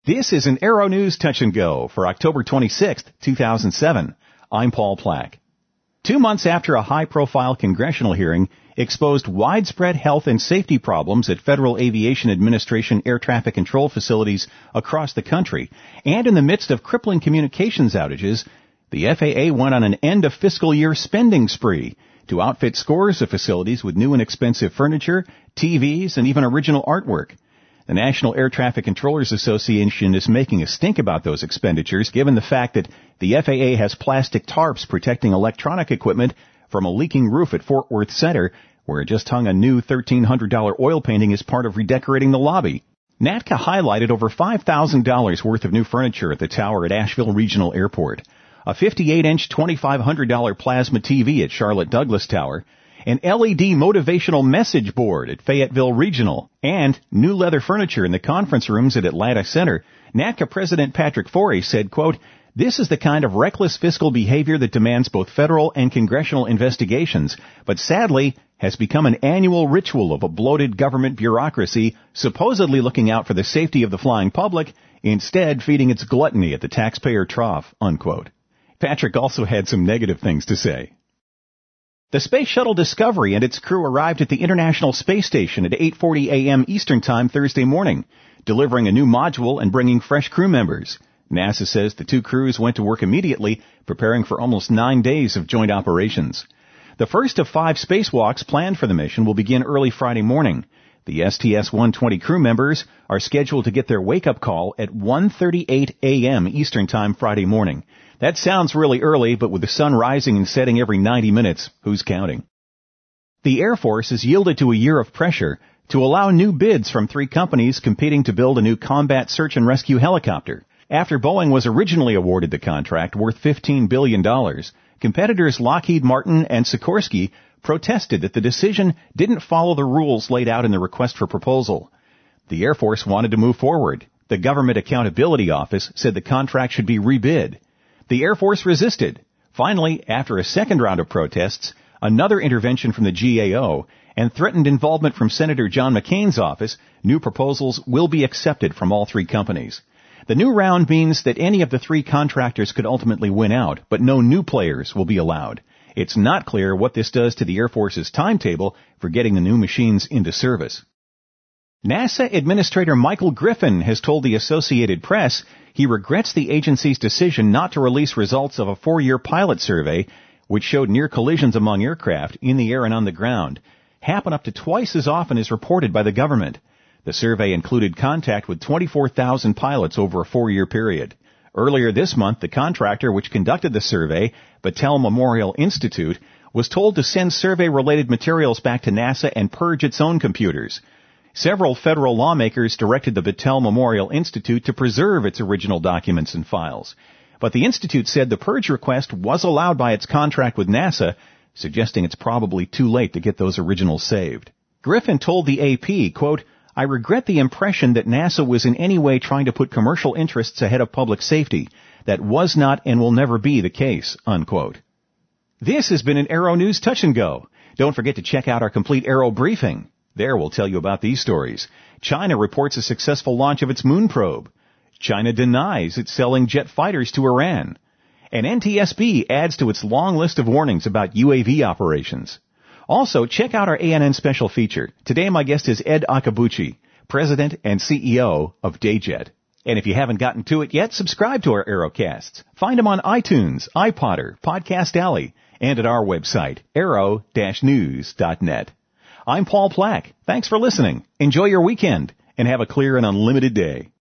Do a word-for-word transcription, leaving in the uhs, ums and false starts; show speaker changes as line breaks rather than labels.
This is an Aero News Touch and Go for October twenty-sixth, two thousand seven. I'm Paul Plack. Two months after a high-profile congressional hearing exposed widespread health and safety problems at Federal Aviation Administration air traffic control facilities across the country, and in the midst of crippling communications outages, the F A A went on an end-of-fiscal-year spending spree to outfit scores of facilities with new and expensive furniture, T Vs, and even original artwork. The National Air Traffic Controllers Association is making a stink about those expenditures, given the fact that the F A A has plastic tarps protecting electronic equipment from a leaking roof at Fort Worth Center, where it just hung a new thirteen hundred dollars oil painting as part of redecorating the lobby. NATCA highlighted over five thousand dollars worth of new furniture at the tower at Asheville Regional Airport, a fifty-eight inch twenty-five hundred dollars plasma T V at Charlotte Douglas Tower, an L E D motivational message board at Fayetteville Regional, and new leather furniture in the conference rooms at Atlanta Center. NATCA President Patrick Forey said, quote, "This is the kind of reckless fiscal behavior that demands both federal and congressional investigations, but sadly has become an annual ritual of a bloated government bureaucracy supposedly looking out for the safety of the flying public, instead feeding its gluttony at the taxpayer trough," unquote. Patrick also had some negative things to say. The Space Shuttle Discovery and its crew arrived at the International Space Station at eight forty a.m. Eastern Time Thursday morning, delivering a new module and bringing fresh crew members. NASA says the two crews went to work immediately, preparing for almost nine days of joint operations. The first of five spacewalks planned for the mission will begin early Friday morning. The S T S one twenty crew members are scheduled to get their wake-up call at one thirty-eight a.m. Eastern Time Friday morning. That sounds really early, but with the sun rising and setting every ninety minutes, who's counting? The Air Force has yielded to a year of pressure to allow new bids from three companies competing to build a new combat search and rescue helicopter. After Boeing was originally awarded the contract worth fifteen billion dollars, competitors Lockheed Martin and Sikorsky protested that the decision didn't follow the rules laid out in the request for proposal. The Air Force wanted to move forward. The Government Accountability Office said the contract should be rebid. The Air Force resisted. Finally, after a second round of protests, another intervention from the G A O, and threatened involvement from Senator John McCain's office, new proposals will be accepted from all three companies. The new round means that any of the three contractors could ultimately win out, but no new players will be allowed. It's not clear what this does to the Air Force's timetable for getting the new machines into service. NASA Administrator Michael Griffin has told the Associated Press he regrets the agency's decision not to release results of a four-year pilot survey which showed near collisions among aircraft in the air and on the ground happen up to twice as often as reported by the government. The survey included contact with twenty-four thousand pilots over a four-year period. Earlier this month, the contractor which conducted the survey, Battelle Memorial Institute, was told to send survey-related materials back to NASA and purge its own computers. Several federal lawmakers directed the Battelle Memorial Institute to preserve its original documents and files. But the Institute said the purge request was allowed by its contract with NASA, suggesting it's probably too late to get those originals saved. Griffin told the A P, quote, "I regret the impression that NASA was in any way trying to put commercial interests ahead of public safety. That was not and will never be the case," unquote. This has been an Aero News Touch and Go. Don't forget to check out our complete Aero briefing. There we'll tell you about these stories. China reports a successful launch of its moon probe. China denies it's selling jet fighters to Iran. And N T S B adds to its long list of warnings about U A V operations. Also, check out our A N N special feature. Today my guest is Ed Akabuchi, President and C E O of Dayjet. And if you haven't gotten to it yet, subscribe to our Aerocasts. Find them on iTunes, iPodder, Podcast Alley, and at our website, aero dash news dot net. I'm Paul Plack. Thanks for listening. Enjoy your weekend and have a clear and unlimited day.